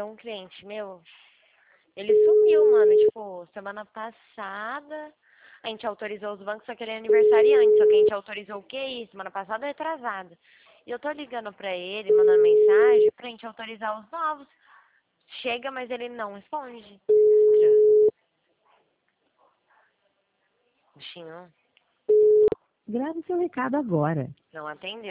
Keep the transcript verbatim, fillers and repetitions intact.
é um cliente meu. Ele sumiu, mano. Tipo, semana passada a gente autorizou os bancos, só que ele é aniversariante. Só que a gente autorizou o Q I semana passada, retrasada. E eu tô ligando pra ele, mandando mensagem pra gente autorizar os novos. Chega, mas ele não responde. Bichinho, Grave seu recado agora. não atendeu.